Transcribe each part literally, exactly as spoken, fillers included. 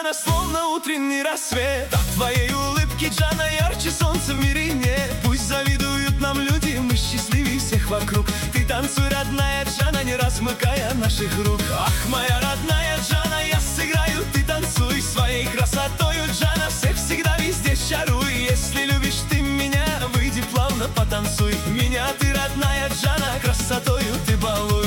Джана, словно утренний рассвет. От твоей улыбки, Джана, ярче солнца в мире нет. Пусть завидуют нам люди, мы счастливее всех вокруг. Ты танцуй, родная Джана, не размыкая наших рук. Ах, моя родная Джана, я сыграю, ты танцуй. Своей красотою, Джана, всех всегда везде чаруй. Если любишь ты меня, выйди плавно потанцуй. Меня ты, родная Джана, красотою ты балуй.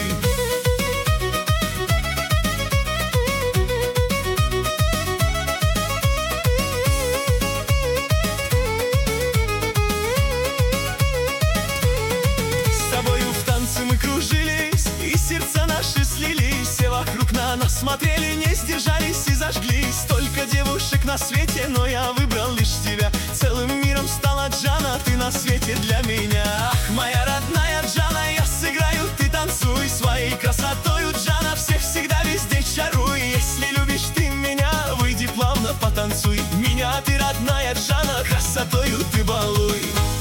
Мы кружились, и сердца наши слились. Все вокруг на нас смотрели, не сдержались и зажглись. Столько девушек на свете, но я выбрал лишь тебя. Целым миром стала Джана, ты на свете для меня. Ах, моя родная Джана, я сыграю, ты танцуй. Своей красотою, Джана, всех всегда везде чаруй. Если любишь ты меня, выйди плавно потанцуй. Меня ты, родная Джана, красотою ты балуй.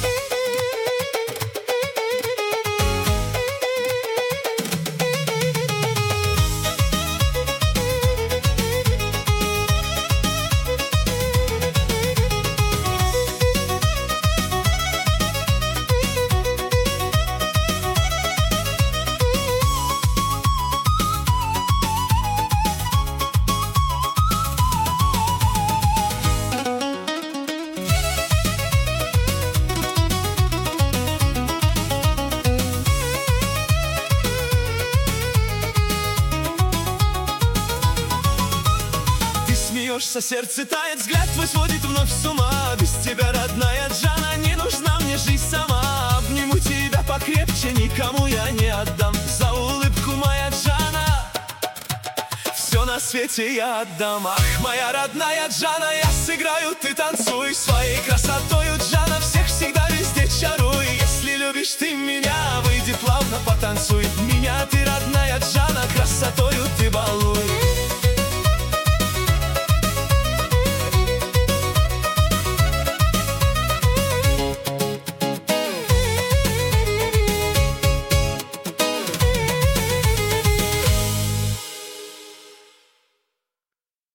Смеешься, сердце тает, взгляд твой сводит вновь с ума. Без тебя, родная Джана, не нужна мне жизнь сама. Обниму тебя покрепче, никому я не отдам. За улыбку, моя Джана, все на свете я отдам. Ах, моя родная Джана, я сыграю, ты танцуй. Своей красотою, Джана, всех всегда везде чаруй. Если любишь ты меня, выйди плавно потанцуй. Меня ты, родная Джана, красотою ты балуй.